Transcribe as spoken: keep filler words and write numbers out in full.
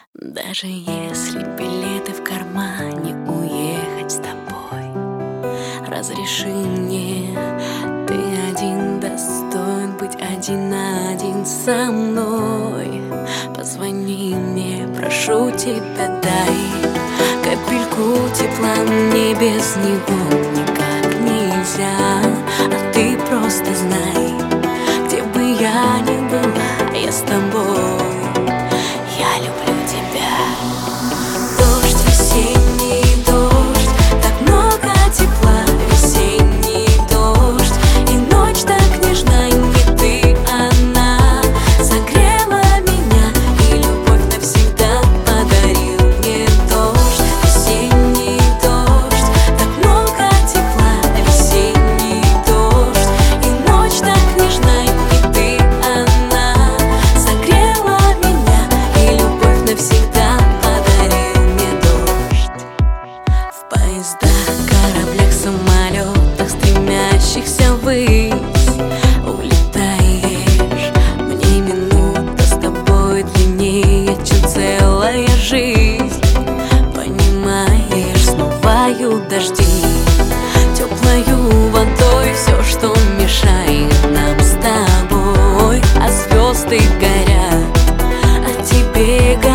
Даже если билеты в кармане, уехать с тобой, разреши мне, ты один достоин быть один на один со мной. Позвони мне, прошу тебя, дай капельку тепла, мне без него никак нельзя. А ты просто знай, где бы я ни была, я с тобой. Я люблю тебя. Дождь, весенний дождь, так много тепла. Весенний дождь, и ночь так нежна. Не ты, она согрела меня, и любовь навсегда подарил мне дождь. Весенний дождь, так много тепла. Весенний дождь, и ночь так нежна. Не ты, она согрела меня, и любовь навсегда подарил мне дождь. В поездах, кораблях, самолетах, стремящихся ввысь, улетаешь. Мне минута с тобой длиннее, чем целая жизнь. Понимаешь, смывают дожди теплою водой все, что мешает нам с тобой. А звезды горят, а тебе горят.